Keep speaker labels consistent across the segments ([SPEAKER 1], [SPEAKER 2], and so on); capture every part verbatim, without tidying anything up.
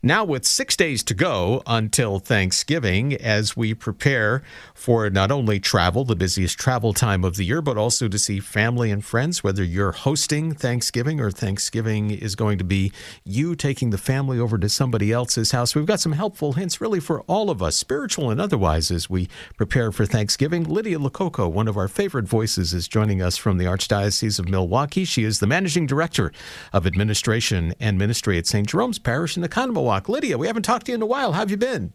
[SPEAKER 1] Now, with six days to go until Thanksgiving, as we prepare for not only travel, the busiest travel time of the year, but also to see family and friends, whether you're hosting Thanksgiving or Thanksgiving is going to be you taking the family over to somebody else's house. We've got some helpful hints really for all of us, spiritual and otherwise, as we prepare for Thanksgiving. Lydia Lococo, one of our favorite voices, is joining us from the Archdiocese of Milwaukee. She is the Managing Director of Administration and Ministry at Saint Jerome's Parish in Oconomowoc. Lydia, we haven't talked to you in a while. How have you been?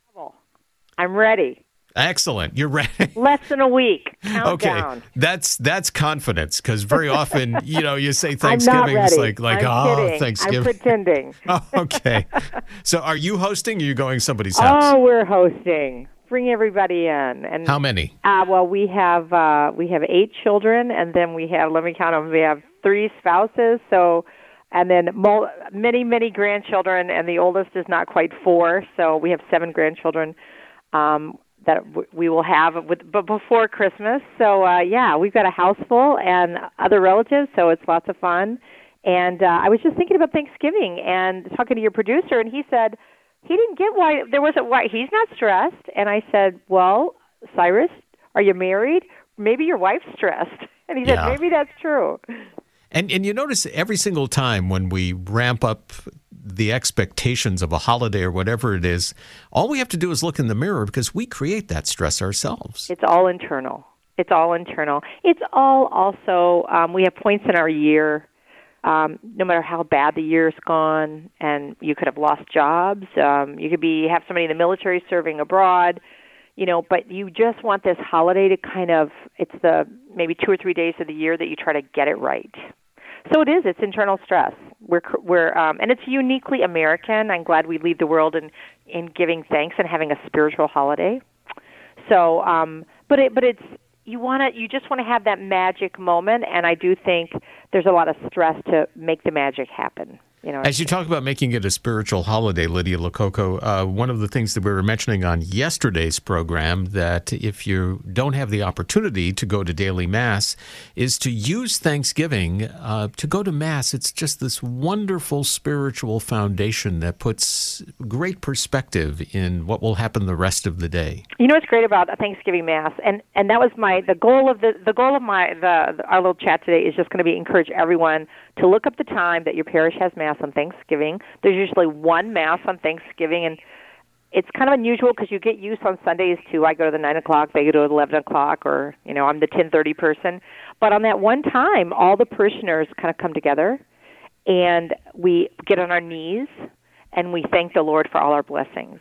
[SPEAKER 2] I'm ready.
[SPEAKER 1] Excellent. You're ready.
[SPEAKER 2] Less than a week. Countdown.
[SPEAKER 1] Okay. That's that's confidence, because very often, you know, you say Thanksgiving,
[SPEAKER 2] I'm not ready.
[SPEAKER 1] it's like, like
[SPEAKER 2] I'm
[SPEAKER 1] oh,
[SPEAKER 2] kidding.
[SPEAKER 1] Thanksgiving.
[SPEAKER 2] I'm pretending.
[SPEAKER 1] Oh, okay. So are you hosting or are you going somebody's house?
[SPEAKER 2] Oh, we're hosting. Bring everybody in. And
[SPEAKER 1] how many?
[SPEAKER 2] Uh, well, we have uh, we have eight children, and then we have, let me count them, we have three spouses, so... And then many, many grandchildren, and the oldest is not quite four, so we have seven grandchildren um, that w- we will have with, but before Christmas. So, uh, yeah, we've got a house full and other relatives, so it's lots of fun. And uh, I was just thinking about Thanksgiving and talking to your producer, and he said he didn't get why there wasn't why he's not stressed. And I said, well, Cyrus, are you married? Maybe your wife's stressed. And he said,
[SPEAKER 1] yeah.
[SPEAKER 2] maybe that's true.
[SPEAKER 1] And and you notice every single time when we ramp up the expectations of a holiday or whatever it is, all we have to do is look in the mirror, because we create that stress ourselves.
[SPEAKER 2] It's all internal. It's all internal. It's all also, um, we have points in our year, um, no matter how bad the year's gone, and you could have lost jobs. Um, you could be have somebody in the military serving abroad, you know, but you just want this holiday to kind of, it's the maybe two or three days of the year that you try to get it right. So it is. It's internal stress. We're we're um, and it's uniquely American. I'm glad we lead the world in, in giving thanks and having a spiritual holiday. So, um, but it but it's you want to you just want to have that magic moment, and I do think there's a lot of stress to make the magic happen. You know,
[SPEAKER 1] as you talk about making it a spiritual holiday, Lydia Lococo, uh, one of the things that we were mentioning on yesterday's program, that if you don't have the opportunity to go to daily Mass, is to use Thanksgiving uh, to go to Mass. It's just this wonderful spiritual foundation that puts great perspective in what will happen the rest of the day.
[SPEAKER 2] You know what's great about a Thanksgiving Mass, and, and that was my the goal of the the goal of my the, the our little chat today is just going to be encourage everyone to look up the time that your parish has Mass on Thanksgiving. There's usually one Mass on Thanksgiving, and it's kind of unusual because you get used on Sundays to, I go to the nine o'clock, they go to eleven o'clock, or, you know, I'm the ten thirty person. But on that one time, all the parishioners kind of come together, and we get on our knees, and we thank the Lord for all our blessings.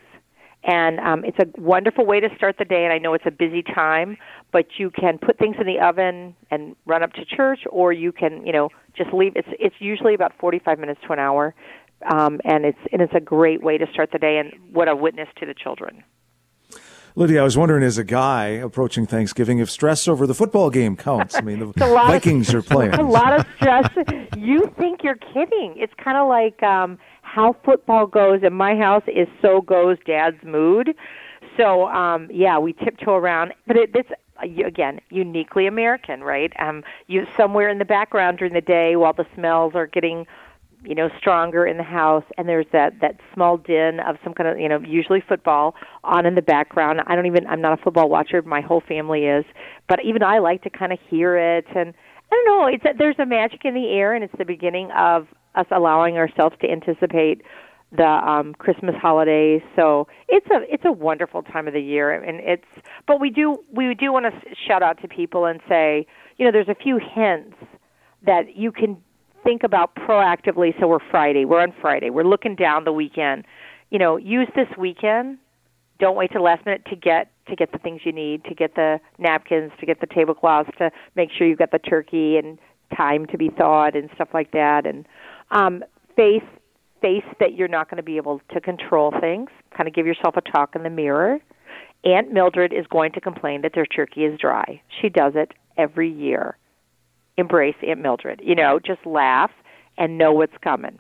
[SPEAKER 2] And um, it's a wonderful way to start the day, and I know it's a busy time, but you can put things in the oven and run up to church, or you can, you know, just leave. It's it's usually about forty-five minutes to an hour, um, and it's and it's a great way to start the day, and what a witness to the children.
[SPEAKER 3] Lydia, I was wondering, as a guy approaching Thanksgiving, if stress over the football game counts. I mean, the Vikings
[SPEAKER 2] of,
[SPEAKER 3] are playing.
[SPEAKER 2] A lot of stress. You think you're kidding. It's kind of like um, how football goes in my house is so goes Dad's mood. So, um, yeah, we tiptoe around. But it, it's, again, uniquely American, right? Um, you somewhere in the background during the day while the smells are getting, you know, stronger in the house, and there's that, that small din of some kind of, you know, usually football on in the background. I don't even, I'm not a football watcher. My whole family is. But even I like to kind of hear it. And I don't know, it's a, there's a magic in the air, and it's the beginning of us allowing ourselves to anticipate the um, Christmas holidays. So it's a it's a wonderful time of the year, and it's. But we do we do want to shout out to people and say, you know, there's a few hints that you can think about proactively. So we're Friday. We're on Friday. We're looking down the weekend. You know, use this weekend. Don't wait till last minute to get to get the things you need, to get the napkins, to get the tablecloths, to make sure you've got the turkey and time to be thawed and stuff like that. And um, face face that you're not going to be able to control things. Kind of give yourself a talk in the mirror. Aunt Mildred is going to complain that their turkey is dry. She does it every year. Embrace Aunt Mildred. You know, just laugh and know what's coming.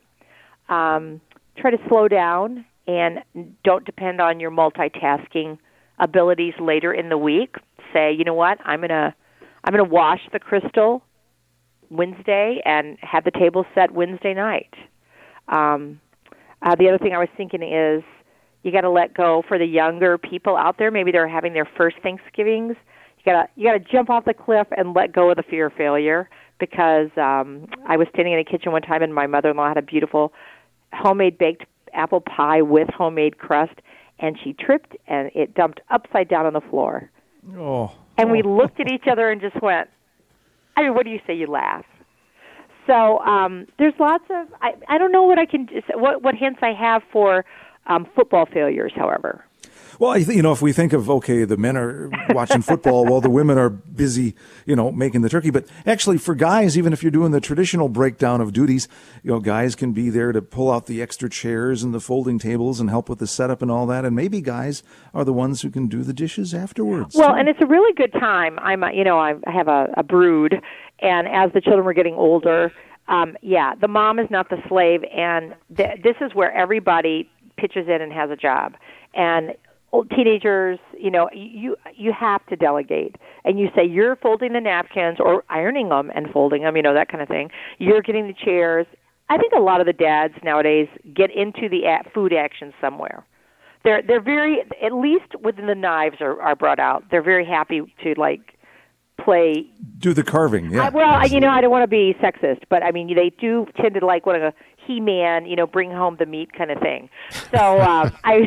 [SPEAKER 2] Um, try to slow down and don't depend on your multitasking abilities later in the week. Say, you know what, I'm gonna I'm gonna wash the crystal Wednesday and have the table set Wednesday night. Um, Uh, the other thing I was thinking is you got to let go for the younger people out there. Maybe they're having their first Thanksgivings. You got to you got to jump off the cliff and let go of the fear of failure. Because um, I was standing in a kitchen one time, and my mother-in-law had a beautiful homemade baked apple pie with homemade crust, and she tripped, and it dumped upside down on the floor.
[SPEAKER 3] Oh.
[SPEAKER 2] And we looked at each other and just went, I mean, what do you say? You laugh. So um, there's lots of, I, I don't know what I can, what, what hints I have for um, football failures, however.
[SPEAKER 3] Well, I th- you know, if we think of, okay, the men are watching football while the women are busy, you know, making the turkey. But actually for guys, even if you're doing the traditional breakdown of duties, you know, guys can be there to pull out the extra chairs and the folding tables and help with the setup and all that. And maybe guys are the ones who can do the dishes afterwards.
[SPEAKER 2] Well,
[SPEAKER 3] too.
[SPEAKER 2] and it's a really good time. I'm, you know, I have a, a brood, and as the children were getting older, um, yeah, the mom is not the slave. And th- this is where everybody pitches in and has a job. And old teenagers, you know, you you have to delegate, and you say you're folding the napkins or ironing them and folding them, you know, that kind of thing. You're getting the chairs. I think a lot of the dads nowadays get into the food action somewhere. They're they're very, at least within the knives are, are brought out. They're very happy to like play.
[SPEAKER 3] Do the carving, yeah.
[SPEAKER 2] I, well, I, you know, I don't want to be sexist, but I mean, they do tend to like what a He-Man, you know, bring home the meat kind of thing. So um, I.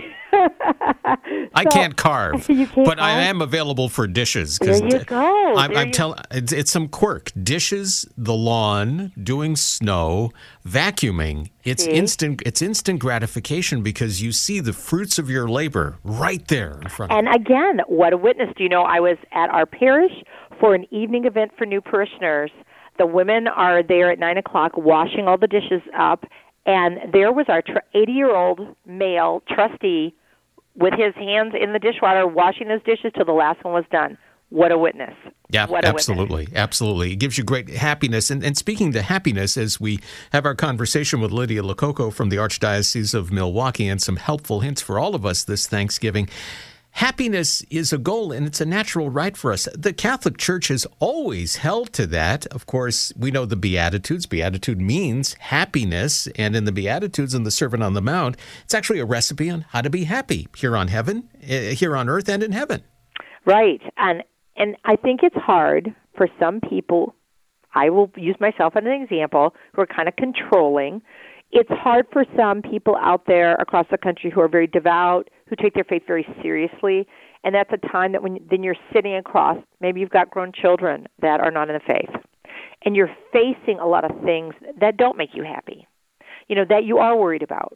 [SPEAKER 1] I
[SPEAKER 2] so,
[SPEAKER 1] can't carve,
[SPEAKER 2] you can't
[SPEAKER 1] but
[SPEAKER 2] carve?
[SPEAKER 1] I am available for dishes.
[SPEAKER 2] There you go.
[SPEAKER 1] I'm,
[SPEAKER 2] there
[SPEAKER 1] I'm
[SPEAKER 2] you...
[SPEAKER 1] telling it's, it's some quirk. Dishes, the lawn, doing snow, vacuuming. It's
[SPEAKER 2] see?
[SPEAKER 1] instant. It's instant gratification because you see the fruits of your labor right there in front.
[SPEAKER 2] And
[SPEAKER 1] of you.
[SPEAKER 2] again, what a witness! Do you know? I was at our parish for an evening event for new parishioners. The women are there at nine o'clock washing all the dishes up, and there was our eighty-year-old male trustee with his hands in the dishwater washing those dishes till the last one was done. What a witness.
[SPEAKER 1] Yeah,
[SPEAKER 2] what a
[SPEAKER 1] absolutely.
[SPEAKER 2] Witness.
[SPEAKER 1] Absolutely. It gives you great happiness. And, and speaking to happiness, as we have our conversation with Lydia Lococo from the Archdiocese of Milwaukee and some helpful hints for all of us this Thanksgiving, happiness is a goal, and it's a natural right for us. The Catholic Church has always held to that. Of course, we know the Beatitudes. Beatitude means happiness, and in the Beatitudes and the Sermon on the Mount, it's actually a recipe on how to be happy here on heaven, here on earth, and in heaven.
[SPEAKER 2] Right, and and I think it's hard for some people. I will use myself as an example, who are kind of controlling. It's hard for some people out there across the country who are very devout, who take their faith very seriously, and that's a time that when then you're sitting across, maybe you've got grown children that are not in the faith, and you're facing a lot of things that don't make you happy, you know, that you are worried about.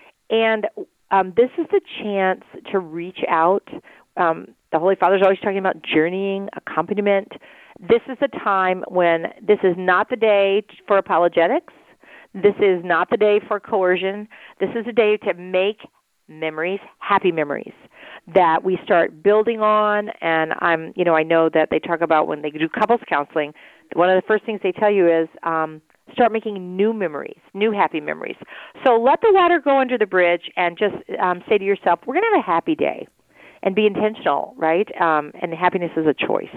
[SPEAKER 2] And um, this is the chance to reach out. Um, the Holy Father's always talking about journeying, accompaniment. This is the time when this is not the day for apologetics. This is not the day for coercion. This is a day to make memories, happy memories, that we start building on. And I'm, you know, I know that they talk about when they do couples counseling, one of the first things they tell you is um, start making new memories, new happy memories. So let the water go under the bridge and just um, say to yourself, we're going to have a happy day, and be intentional, right? Um, and happiness is a choice.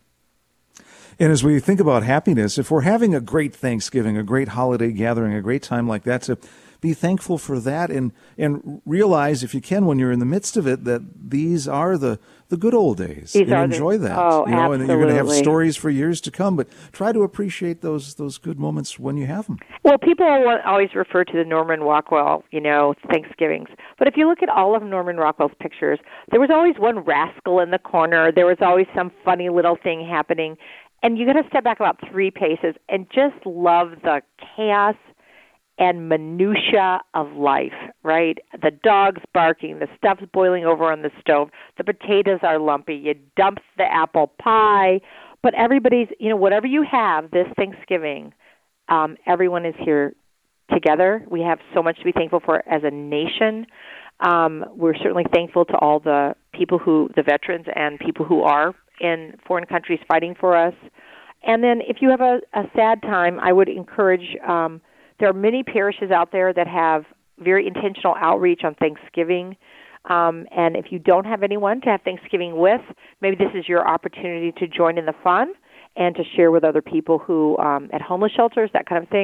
[SPEAKER 3] And as we think about happiness, if we're having a great Thanksgiving, a great holiday gathering, a great time like that, to be thankful for that and and realize, if you can, when you're in the midst of it, that these are the, the good old days.
[SPEAKER 2] These
[SPEAKER 3] and
[SPEAKER 2] are
[SPEAKER 3] enjoy
[SPEAKER 2] the,
[SPEAKER 3] that.
[SPEAKER 2] Oh,
[SPEAKER 3] you know,
[SPEAKER 2] absolutely.
[SPEAKER 3] and you're going to have stories for years to come, but try to appreciate those those good moments when you have them.
[SPEAKER 2] Well, people always refer to the Norman Rockwell, you know, Thanksgivings. But if you look at all of Norman Rockwell's pictures, there was always one rascal in the corner. There was always some funny little thing happening. And you got to step back about three paces and just love the chaos and minutia of life, right? The dog's barking, the stuff's boiling over on the stove, the potatoes are lumpy, you dump the apple pie, but everybody's, you know, whatever you have this Thanksgiving, um, everyone is here together. We have so much to be thankful for as a nation. Um, we're certainly thankful to all the people who, the veterans and people who are in foreign countries fighting for us. And then if you have a, a sad time, I would encourage, um, there are many parishes out there that have very intentional outreach on Thanksgiving. Um, and if you don't have anyone to have Thanksgiving with, maybe this is your opportunity to join in the fun and to share with other people who, um, at homeless shelters, that kind of thing.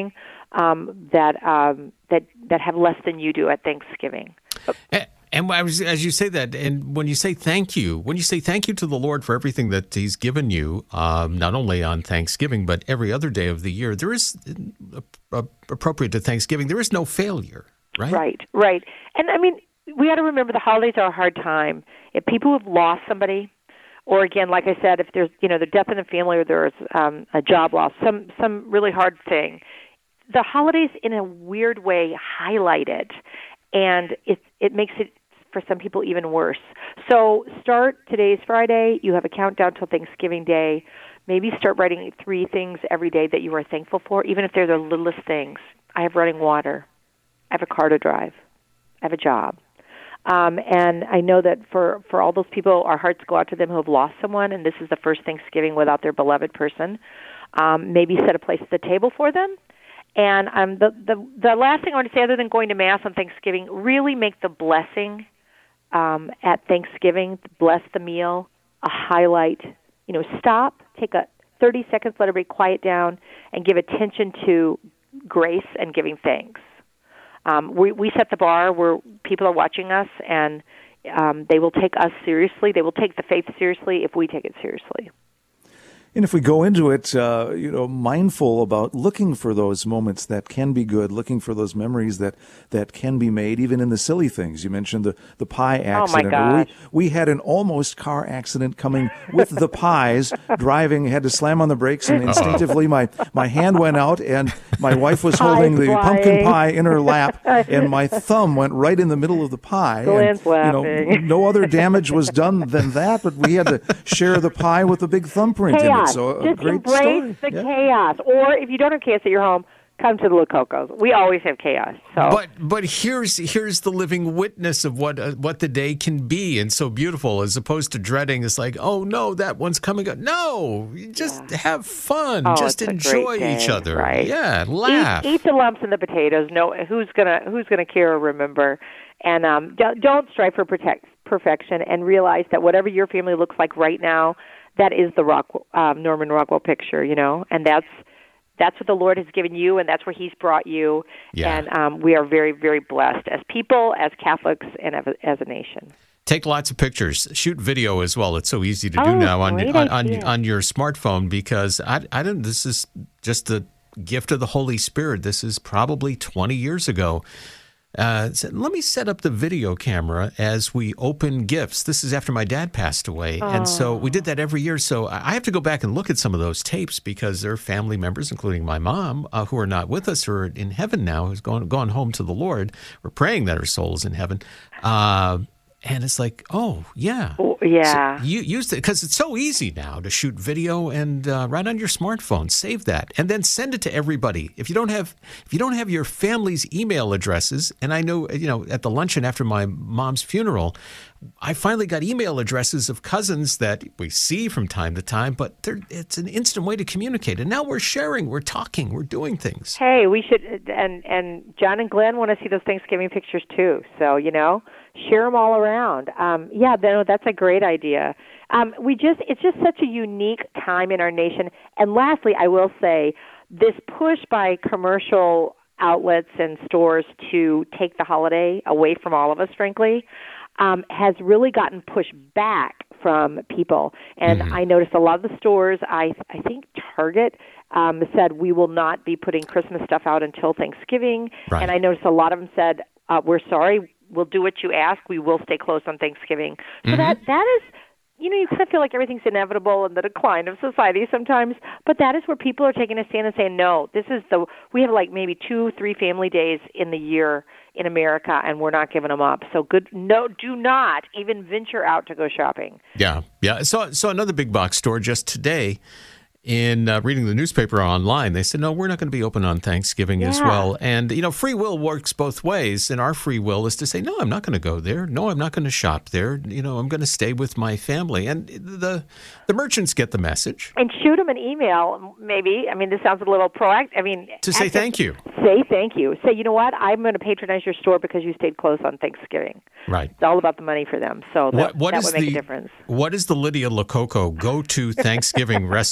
[SPEAKER 2] um, that um, that that have less than you do at Thanksgiving.
[SPEAKER 1] And, and I was, as you say that, and when you say thank you, when you say thank you to the Lord for everything that He's given you, um, not only on Thanksgiving but every other day of the year, there is uh, uh, appropriate to Thanksgiving. There is no failure, right?
[SPEAKER 2] Right, right. And I mean, we got to remember the holidays are a hard time. If people have lost somebody, or again, like I said, if there's you know the death in the family or there's um, a job loss, some some really hard thing, the holidays in a weird way highlight it, and it it makes it for some people even worse. So start, today's Friday, you have a countdown till Thanksgiving Day. Maybe start writing three things every day that you are thankful for, even if they're the littlest things. I have running water. I have a car to drive. I have a job. Um, and I know that for, for all those people, our hearts go out to them who have lost someone, and this is the first Thanksgiving without their beloved person. Um, maybe set a place at the table for them. And um, the, the, the last thing I want to say, other than going to Mass on Thanksgiving, really make the blessing um, at Thanksgiving, bless the meal, a highlight. You know, stop, take a thirty seconds, let everybody quiet down, and give attention to grace and giving thanks. Um, we, we set the bar where people are watching us, and um, they will take us seriously. They will take the faith seriously if we take it seriously.
[SPEAKER 3] And if we go into it, uh, you know, mindful about looking for those moments that can be good, looking for those memories that, that can be made, even in the silly things. You mentioned the, the pie accident.
[SPEAKER 2] Oh my gosh.
[SPEAKER 3] We, we had an almost car accident coming with the pies, driving, had to slam on the brakes, and instinctively my, my hand went out, and my wife was holding the
[SPEAKER 2] flying.
[SPEAKER 3] pumpkin pie in her lap, and my thumb went right in the middle of the pie.
[SPEAKER 2] Glenn's
[SPEAKER 3] and, you know,
[SPEAKER 2] laughing.
[SPEAKER 3] no other damage was done than that, but we had to share the pie with a big thumbprint in it. So a
[SPEAKER 2] Just
[SPEAKER 3] great
[SPEAKER 2] embrace
[SPEAKER 3] story.
[SPEAKER 2] the
[SPEAKER 3] Yeah.
[SPEAKER 2] chaos. Or if you don't have chaos at your home, come to the Lococos. We always have chaos. So.
[SPEAKER 1] But but here's here's the living witness of what uh, what the day can be, and so beautiful, as opposed to dreading. It's like, oh no, that one's coming up. No, you just
[SPEAKER 2] Yeah.
[SPEAKER 1] have fun,
[SPEAKER 2] Oh,
[SPEAKER 1] just
[SPEAKER 2] it's a
[SPEAKER 1] enjoy
[SPEAKER 2] great
[SPEAKER 1] each
[SPEAKER 2] day,
[SPEAKER 1] other.
[SPEAKER 2] right?
[SPEAKER 1] Yeah, laugh.
[SPEAKER 2] Eat, eat the lumps and the potatoes. No, who's gonna who's gonna care or remember? And um, don't, don't strive for protect, perfection, and realize that whatever your family looks like right now, that is the Rock, um, Norman Rockwell picture, you know, and that's that's what the Lord has given you, and that's where He's brought you.
[SPEAKER 1] Yeah.
[SPEAKER 2] And um, we are very, very blessed as people, as Catholics, and as a, as a nation.
[SPEAKER 1] Take lots of pictures. Shoot video as well. It's so easy to do
[SPEAKER 2] Oh,
[SPEAKER 1] now on
[SPEAKER 2] great
[SPEAKER 1] on, on
[SPEAKER 2] idea.
[SPEAKER 1] on your smartphone, because I I don't. This is just the gift of the Holy Spirit. This is probably twenty years ago. Uh, said, let me set up the video camera as we open gifts. This is after my dad passed away. And so we did that every year. So I have to go back and look at some of those tapes, because there are family members, including my mom, uh, who are not with us, who are in heaven now, who's gone, gone home to the Lord. We're praying that her soul is in heaven. Uh, and it's like, oh, yeah.
[SPEAKER 2] Oh, yeah.
[SPEAKER 1] So you use it, because it's so easy now to shoot video and uh, right on your smartphone. Save that and then send it to everybody. If you don't have, if you don't have your family's email addresses, and I know, you know, at the luncheon after my mom's funeral, I finally got email addresses of cousins that we see from time to time, but they're, it's an instant way to communicate. And now we're sharing, we're talking, we're doing things.
[SPEAKER 2] Hey, we should, and and John and Glenn want to see those Thanksgiving pictures too. So, you know, share them all around. Um, yeah, no, that's a great idea. Um, we just, it's just such a unique time in our nation. And lastly, I will say, this push by commercial outlets and stores to take the holiday away from all of us, frankly, um, has really gotten pushed back from people. And
[SPEAKER 1] Mm-hmm.
[SPEAKER 2] I noticed a lot of the stores, I I think Target um, said, we will not be putting Christmas stuff out until Thanksgiving.
[SPEAKER 1] Right.
[SPEAKER 2] And I noticed a lot of them said, uh, we're sorry, we'll do what you ask. We will stay closed on Thanksgiving. So
[SPEAKER 1] Mm-hmm.
[SPEAKER 2] that that is, you know, you kind of feel like everything's inevitable in the decline of society sometimes, but that is where people are taking a stand and saying, no, this is the, we have like maybe two, three family days in the year in America, and we're not giving them up. So good, no, do not even venture out to go shopping.
[SPEAKER 1] Yeah, yeah. So, so another big box store just today, in uh, reading the newspaper online, they said, no, we're not going to be open on Thanksgiving as
[SPEAKER 2] Yeah.
[SPEAKER 1] well. And, you know, free will works both ways. And our free will is to say, no, I'm not going to go there. No, I'm not going to shop there. You know, I'm going to stay with my family. And the the merchants get the message.
[SPEAKER 2] And shoot them an email, maybe. I mean, this sounds a little proactive. I mean,
[SPEAKER 1] To say
[SPEAKER 2] act-
[SPEAKER 1] thank you.
[SPEAKER 2] Say thank you. Say, you know what? I'm going to patronize your store because you stayed closed on Thanksgiving.
[SPEAKER 1] Right.
[SPEAKER 2] It's all about the money for them. So that,
[SPEAKER 1] What, what
[SPEAKER 2] that
[SPEAKER 1] is
[SPEAKER 2] would make
[SPEAKER 1] the
[SPEAKER 2] a difference.
[SPEAKER 1] what is the Lydia Lococo go-to Thanksgiving recipe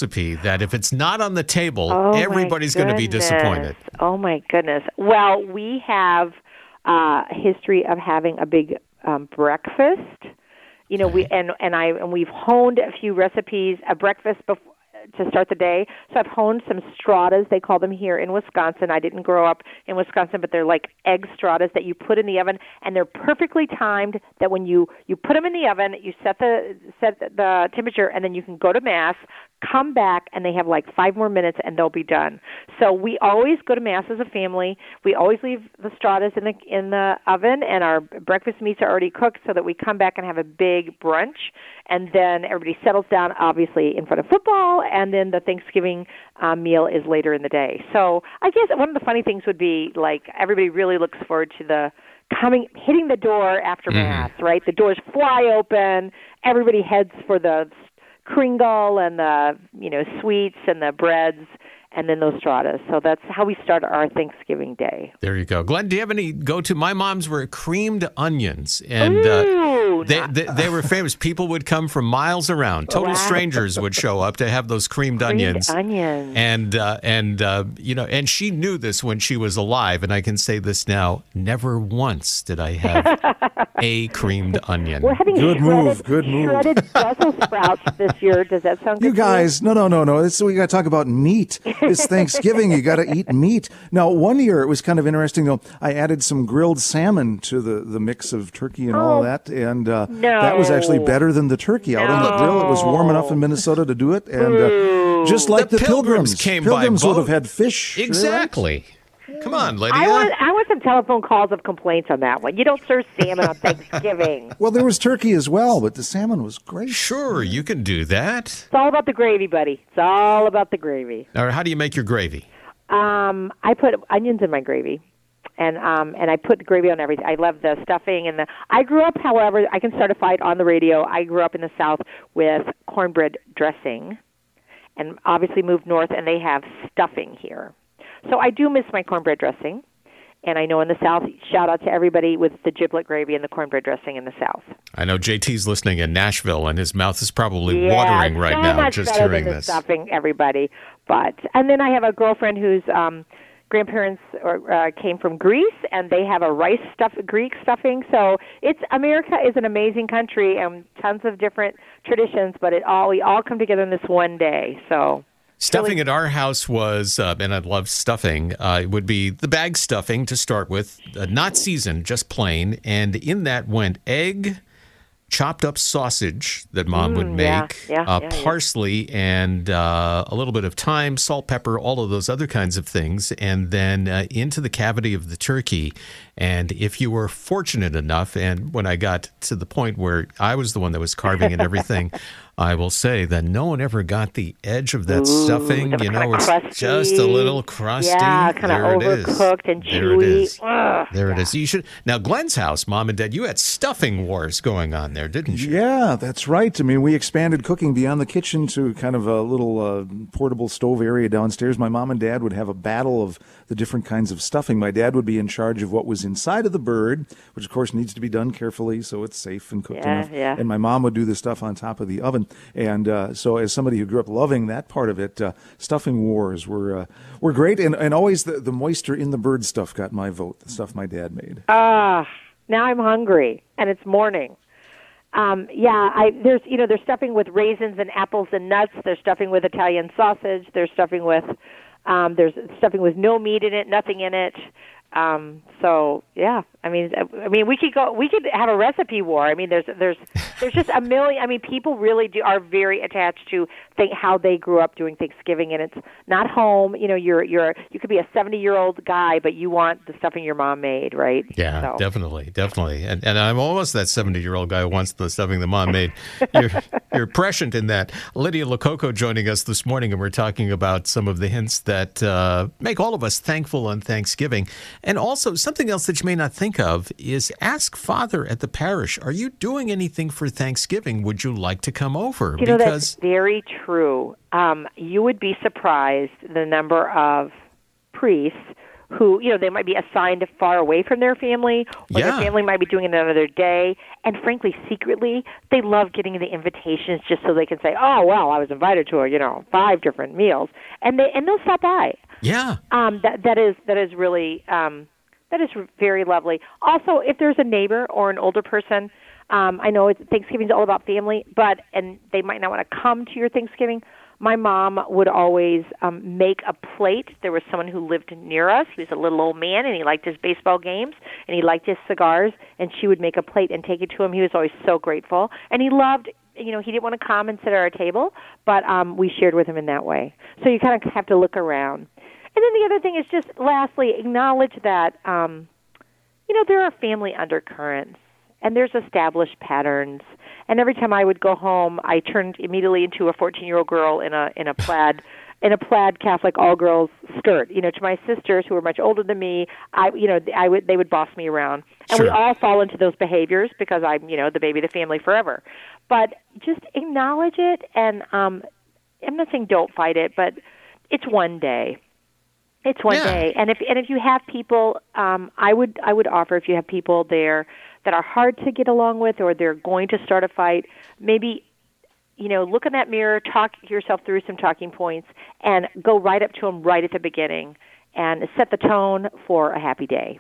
[SPEAKER 1] that if it's not on the table,
[SPEAKER 2] Oh, my
[SPEAKER 1] everybody's going to be
[SPEAKER 2] goodness.
[SPEAKER 1] disappointed.
[SPEAKER 2] Oh, my goodness. Well, we have uh, a history of having a big um, breakfast. You know, we and and I and we've honed a few recipes, a breakfast before to start the day. So I've honed some stratas, they call them here in Wisconsin. I didn't grow up in Wisconsin, but they're like egg stratas that you put in the oven, and they're perfectly timed that when you, you put them in the oven, you set the set the temperature, and then you can go to Mass, come back, and they have like five more minutes, and they'll be done. So we always go to Mass as a family. We always leave the stratas in the in the oven, and our breakfast meats are already cooked so that we come back and have a big brunch, and then everybody settles down, obviously, in front of football, and then the Thanksgiving uh, meal is later in the day. So I guess one of the funny things would be, like, everybody really looks forward to the coming, hitting the door after
[SPEAKER 1] Mm-hmm.
[SPEAKER 2] Mass, right? The doors fly open, everybody heads for the kringle and the, you know, sweets and the breads, and then those stratas. So that's how we start our Thanksgiving day.
[SPEAKER 1] There you go. Glenn, do you have any go-to? My mom's were creamed onions, and uh,
[SPEAKER 2] Ooh,
[SPEAKER 1] they,
[SPEAKER 2] not-
[SPEAKER 1] they they were famous. People would come from miles around. Total
[SPEAKER 2] Wow.
[SPEAKER 1] strangers would show up to have those creamed,
[SPEAKER 2] Creamed
[SPEAKER 1] onions.
[SPEAKER 2] onions.
[SPEAKER 1] And uh, and uh, you know, and she knew this when she was alive, and I can say this now: never once did I have a creamed onion.
[SPEAKER 2] We're having
[SPEAKER 3] Good
[SPEAKER 2] shredded,
[SPEAKER 3] move, good move.
[SPEAKER 2] shredded Brussels sprouts this year. Does that sound good
[SPEAKER 3] You
[SPEAKER 2] to
[SPEAKER 3] guys, no, no, no, no. It's, we got to talk about meat. It's Thanksgiving. You got to eat meat. Now, one year it was kind of interesting, though. I added some grilled salmon to the, the mix of turkey and all
[SPEAKER 2] Oh,
[SPEAKER 3] that, and uh,
[SPEAKER 2] no.
[SPEAKER 3] that was actually better than the turkey. Out on the grill, it was warm enough in Minnesota to do it, and uh, just like
[SPEAKER 1] The
[SPEAKER 3] the,
[SPEAKER 1] Pilgrims
[SPEAKER 3] pilgrims,
[SPEAKER 1] came by
[SPEAKER 3] pilgrims would
[SPEAKER 1] boat.
[SPEAKER 3] have had fish. right?
[SPEAKER 1] Exactly. Come on, Lydia.
[SPEAKER 2] I want, I want some telephone calls of complaints on that one. You don't serve salmon on Thanksgiving.
[SPEAKER 3] Well, there was turkey as well, but the salmon was great.
[SPEAKER 1] Sure, you can do that.
[SPEAKER 2] It's all about the gravy, buddy. It's all about the gravy.
[SPEAKER 1] Or how do you make your gravy?
[SPEAKER 2] Um, I put onions in my gravy, and um, and I put the gravy on everything. I love the stuffing and the. I grew up, however, I can certify it on the radio. I grew up in the South with cornbread dressing, and obviously moved north, and they have stuffing here. So I do miss my cornbread dressing, and I know in the South. Shout out to everybody with the giblet gravy and the cornbread dressing in the South.
[SPEAKER 1] I know J T's listening in Nashville, and his mouth is probably
[SPEAKER 2] Yeah,
[SPEAKER 1] watering right
[SPEAKER 2] so
[SPEAKER 1] now
[SPEAKER 2] much
[SPEAKER 1] just
[SPEAKER 2] better
[SPEAKER 1] hearing
[SPEAKER 2] than the
[SPEAKER 1] this.
[SPEAKER 2] stuffing, everybody. But and then I have a girlfriend whose um, grandparents or, uh, came from Greece, and they have a rice stuff, Greek stuffing. So it's America is an amazing country and tons of different traditions, but it all we all come together in this one day. So.
[SPEAKER 1] Stuffing at our house was, uh, and I love stuffing, uh, it would be the bag stuffing to start with, uh, not seasoned, just plain. And in that went egg, chopped up sausage that Mom would
[SPEAKER 2] Mm, yeah,
[SPEAKER 1] make,
[SPEAKER 2] yeah,
[SPEAKER 1] uh,
[SPEAKER 2] yeah, yeah.
[SPEAKER 1] parsley, and uh, a little bit of thyme, salt, pepper, all of those other kinds of things, and then uh, into the cavity of the turkey. And if you were fortunate enough, and when I got to the point where I was the one that was carving and everything, I will say that no one ever got the edge of that
[SPEAKER 2] Ooh,
[SPEAKER 1] stuffing.
[SPEAKER 2] that was
[SPEAKER 1] You know,
[SPEAKER 2] kinda
[SPEAKER 1] it's
[SPEAKER 2] crusty.
[SPEAKER 1] just a little crusty.
[SPEAKER 2] Yeah, kind of
[SPEAKER 1] There it is.
[SPEAKER 2] overcooked and
[SPEAKER 1] There it
[SPEAKER 2] chewy.
[SPEAKER 1] is.
[SPEAKER 2] Ugh,
[SPEAKER 1] There it
[SPEAKER 2] yeah.
[SPEAKER 1] is. You should now, Glenn's house, Mom and Dad. You had stuffing wars going on there, didn't you?
[SPEAKER 3] Yeah, that's right. I mean, we expanded cooking beyond the kitchen to kind of a little uh, portable stove area downstairs. My mom and dad would have a battle of the different kinds of stuffing. My dad would be in charge of what was inside of the bird, which of course needs to be done carefully so it's safe and cooked
[SPEAKER 2] Yeah,
[SPEAKER 3] enough.
[SPEAKER 2] yeah.
[SPEAKER 3] And my mom would do the stuff on top of the oven. And uh, so, as somebody who grew up loving that part of it, uh, stuffing wars were uh, were great. And, and always the, the moisture in the bird stuff got my vote, the stuff my dad made.
[SPEAKER 2] Ah, now I'm hungry, and it's morning. Um, yeah, I there's you know there's stuffing with raisins and apples and nuts. There's stuffing with Italian sausage. There's stuffing with um, there's stuffing with no meat in it, nothing in it. Um, so yeah, I mean, I mean, we could go, we could have a recipe war. I mean, there's, there's, there's just a million. I mean, people really do are very attached to think how they grew up doing Thanksgiving, and it's not home. You know, you're, you're, you could be a seventy year old guy, but you want the stuffing your mom made, right?
[SPEAKER 1] Yeah,
[SPEAKER 2] So.
[SPEAKER 1] definitely, definitely. And and I'm almost that seventy-year-old guy who wants the stuffing the mom made. You're, you're prescient in that. Lydia Lococo joining us this morning, and we're talking about some of the hints that uh, make all of us thankful on Thanksgiving. And also, something else that you may not think of is ask Father at the parish, are you doing anything for Thanksgiving? Would you like to come over?
[SPEAKER 2] You know,
[SPEAKER 1] because
[SPEAKER 2] that's very true. Um, you would be surprised the number of priests who, you know, they might be assigned far away from their family, or
[SPEAKER 1] Yeah.
[SPEAKER 2] their family might be doing it another day. And frankly, secretly, they love getting the invitations just so they can say, oh, well, I was invited to, a, you know, five different meals. And they and they'll stop by.
[SPEAKER 1] Yeah.
[SPEAKER 2] Um, that that is that is really um, that is very lovely. Also, if there's a neighbor or an older person, um, I know it's, Thanksgiving is all about family, but and they might not want to come to your Thanksgiving. My mom would always um, make a plate. There was someone who lived near us. He was a little old man, and he liked his baseball games, and he liked his cigars, and she would make a plate and take it to him. He was always so grateful. And he loved, you know, he didn't want to come and sit at our table, but um, we shared with him in that way. So you kind of have to look around. And then the other thing is just, lastly, acknowledge that, um, you know, there are family undercurrents, and there's established patterns. And every time I would go home, I turned immediately into a fourteen-year-old girl in a in a plaid in a plaid Catholic all-girls skirt. You know, to my sisters who were much older than me, I you know I would they would boss me around, and
[SPEAKER 1] Sure.
[SPEAKER 2] we all fall into those behaviors because I'm you know the baby of the family forever. But just acknowledge it, and um, I'm not saying don't fight it, but it's one day. It's one
[SPEAKER 1] Yeah.
[SPEAKER 2] day, and if and if you have people, um, I would I would offer if you have people there that are hard to get along with, or they're going to start a fight, maybe, you know, look in that mirror, talk yourself through some talking points, and go right up to them right at the beginning, and set the tone for a happy day.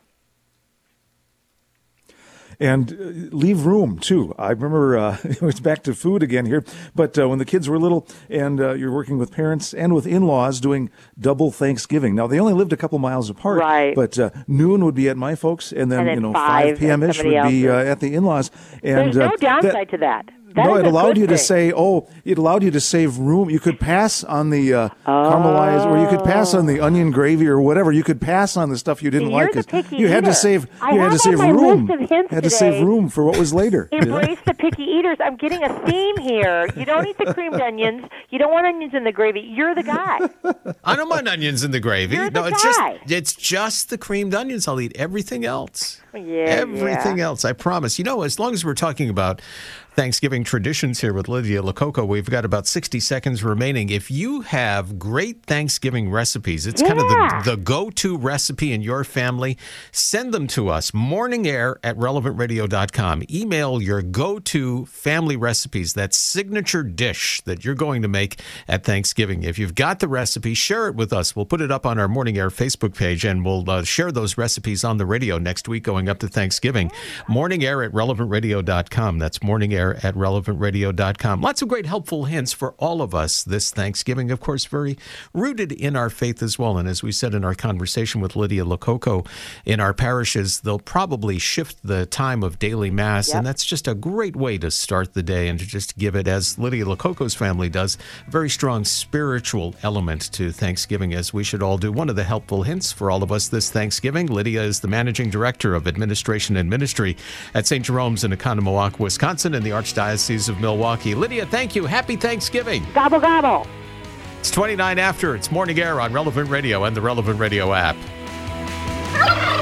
[SPEAKER 3] And uh, leave room, too. I remember uh, it was back to food again here, but uh, when the kids were little and uh, you're working with parents and with in-laws doing double Thanksgiving. Now, they only lived a couple miles apart,
[SPEAKER 2] Right.
[SPEAKER 3] but uh, noon would be at my folks, and then,
[SPEAKER 2] And then
[SPEAKER 3] you know,
[SPEAKER 2] five
[SPEAKER 3] five p.m.-ish
[SPEAKER 2] at
[SPEAKER 3] would
[SPEAKER 2] somebody
[SPEAKER 3] be uh,
[SPEAKER 2] else's.
[SPEAKER 3] at the in-laws. And,
[SPEAKER 2] There's no
[SPEAKER 3] uh,
[SPEAKER 2] downside
[SPEAKER 3] that-
[SPEAKER 2] to that. That
[SPEAKER 3] no,
[SPEAKER 2] is
[SPEAKER 3] it
[SPEAKER 2] a
[SPEAKER 3] allowed
[SPEAKER 2] good
[SPEAKER 3] you to
[SPEAKER 2] thing.
[SPEAKER 3] say, oh, it allowed you to save room. You could pass on the uh, caramelized, or you could pass on the onion gravy or whatever. You could pass on the stuff you didn't
[SPEAKER 2] You're
[SPEAKER 3] like
[SPEAKER 2] the
[SPEAKER 3] 'cause
[SPEAKER 2] picky
[SPEAKER 3] you had to
[SPEAKER 2] eater.
[SPEAKER 3] save.
[SPEAKER 2] I
[SPEAKER 3] You had
[SPEAKER 2] have
[SPEAKER 3] to
[SPEAKER 2] on
[SPEAKER 3] save
[SPEAKER 2] my
[SPEAKER 3] room.
[SPEAKER 2] list of hints
[SPEAKER 3] Had to
[SPEAKER 2] today.
[SPEAKER 3] save room for what was later. you know?
[SPEAKER 2] Embrace the picky eaters. I'm getting a theme here. You don't eat the creamed onions. You don't want onions in the gravy. You're the guy.
[SPEAKER 1] I don't mind onions in the gravy.
[SPEAKER 2] You're the
[SPEAKER 1] no, it's
[SPEAKER 2] guy.
[SPEAKER 1] just it's just the creamed onions. I'll eat everything else.
[SPEAKER 2] Yeah,
[SPEAKER 1] Everything
[SPEAKER 2] yeah.
[SPEAKER 1] else, I promise. You know, as long as we're talking about Thanksgiving traditions here with Lydia Lococo, we've got about sixty seconds remaining. If you have great Thanksgiving recipes, it's kind of
[SPEAKER 2] Yeah.
[SPEAKER 1] the, the go-to recipe in your family, send them to us, morning air at relevant radio dot com. Email your go-to family recipes, that signature dish that you're going to make at Thanksgiving. If you've got the recipe, share it with us. We'll put it up on our Morning Air Facebook page, and we'll uh, share those recipes on the radio next week going up to Thanksgiving. Morning Air at relevant radio dot com. That's morning air at relevant radio dot com. Lots of great helpful hints for all of us this Thanksgiving, of course, very rooted in our faith as well. And as we said in our conversation with Lydia Lococo, in our parishes, they'll probably shift the time of daily Mass,
[SPEAKER 2] Yep.
[SPEAKER 1] and that's just a great way to start the day and to just give it, as Lydia Lococo's family does, a very strong spiritual element to Thanksgiving, as we should all do. One of the helpful hints for all of us this Thanksgiving, Lydia is the managing director of Administration and Ministry at Saint Jerome's in Oconomowoc, Wisconsin, in the Archdiocese of Milwaukee. Lydia, thank you. Happy Thanksgiving.
[SPEAKER 2] Gobble, gobble.
[SPEAKER 1] It's twenty-nine after. It's Morning Air on Relevant Radio and the Relevant Radio app.